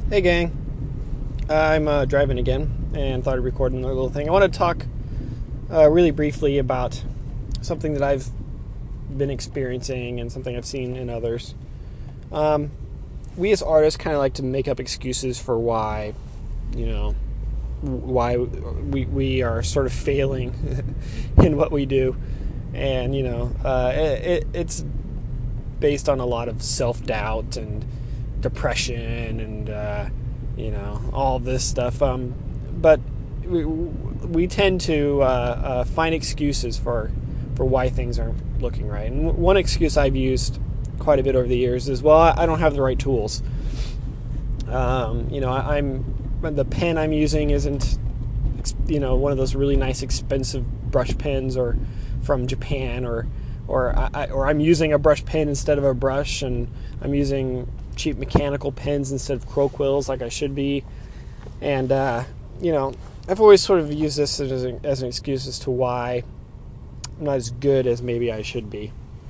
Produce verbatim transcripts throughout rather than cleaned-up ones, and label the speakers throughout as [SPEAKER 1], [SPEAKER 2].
[SPEAKER 1] Hey gang, I'm uh, driving again and thought I'd record another little thing. I want to talk uh, really briefly about something that I've been experiencing and something I've seen in others. Um, we as artists kind of like to make up excuses for why, you know, why we, we are sort of failing in what we do. And, you know, uh, it, it's based on a lot of self-doubt and depression and uh, you know all this stuff. Um, but we, we tend to uh, uh, find excuses for for why things aren't looking right. And one excuse I've used quite a bit over the years is, well, I don't have the right tools. Um, you know, I, I'm the pen I'm using isn't you know one of those really nice expensive brush pens or from Japan or or I, or I'm using a brush pen instead of a brush, and I'm using cheap mechanical pens instead of crow quills like I should be. And uh, you know, I've always sort of used this as, a, as an excuse as to why I'm not as good as maybe I should be.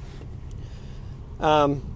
[SPEAKER 1] Um,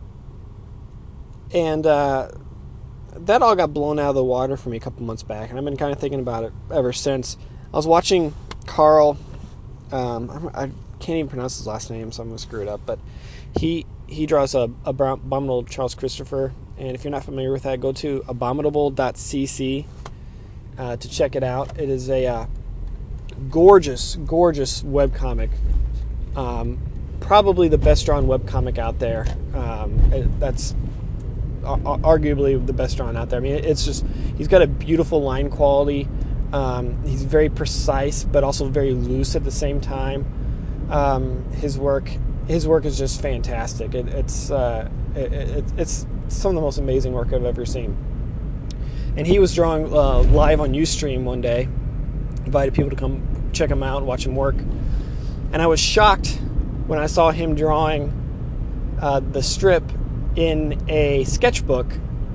[SPEAKER 1] and uh, that all got blown out of the water for me a couple months back, and I've been kind of thinking about it ever since. I was watching Carl. Um, I, I can't even pronounce his last name, so I'm going to screw it up. But he he draws a, a abominable Charles Christopher, and if you're not familiar with that, go to abominable dot c c uh, to check it out. It is a uh, gorgeous, gorgeous webcomic. Um, probably the best drawn webcomic out there. Um, it, that's arguably the best drawn out there. I mean, it's just, he's got a beautiful line quality. Um, he's very precise, but also very loose at the same time. Um, his work, his work is just fantastic. It, it's uh, it, it, it's some of the most amazing work I've ever seen. And he was drawing uh, live on Ustream one day. Invited people to come check him out and watch him work. And I was shocked when I saw him drawing uh, the strip in a sketchbook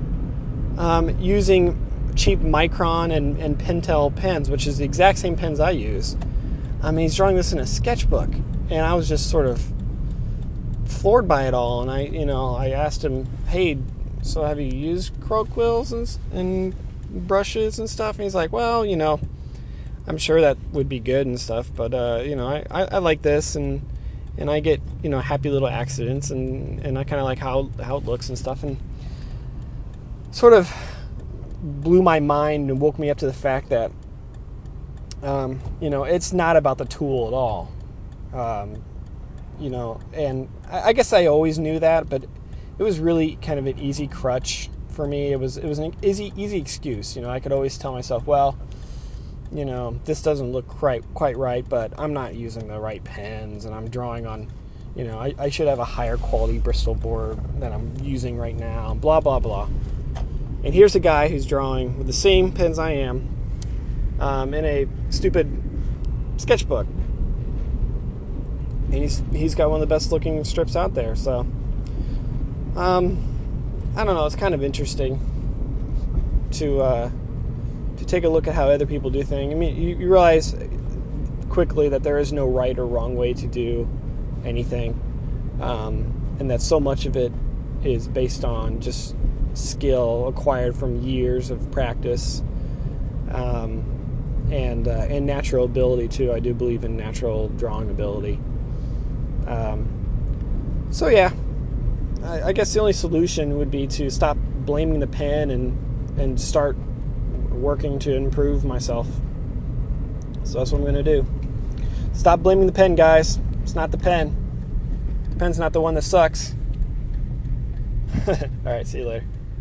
[SPEAKER 1] um, using cheap Micron and, and Pentel pens, which is the exact same pens I use. I mean, he's drawing this in a sketchbook, and I was just sort of floored by it all. And I, you know, I asked him, "Hey, so have you used crow quills and, and brushes and stuff?" And he's like, "Well, you know, I'm sure that would be good and stuff, but uh, you know, I, I, I like this, and and I get, you know, happy little accidents, and, and I kind of like how how it looks and stuff." And sort of blew my mind and woke me up to the fact that um, you know, it's not about the tool at all. Um, you know, and I, I guess I always knew that, but it was really kind of an easy crutch for me. It was it was an easy easy excuse. You know, I could always tell myself, well, you know, this doesn't look quite quite right, but I'm not using the right pens, and I'm drawing on, you know, I, I should have a higher quality Bristol board than I'm using right now, blah, blah, blah. And here's a guy who's drawing with the same pens I am um, in a stupid sketchbook. And he's he's got one of the best looking strips out there. So, um, I don't know, it's kind of interesting to uh, to take a look at how other people do things. I mean, you, you realize quickly that there is no right or wrong way to do anything. Um, and that so much of it is based on just skill acquired from years of practice, um, and uh, and natural ability too. I do believe in natural drawing ability. Um, so yeah, I, I guess the only solution would be to stop blaming the pen and and start working to improve myself. So that's what I'm going to do. Stop blaming the pen, guys. It's not the pen. The pen's not the one that sucks. All right, see you later.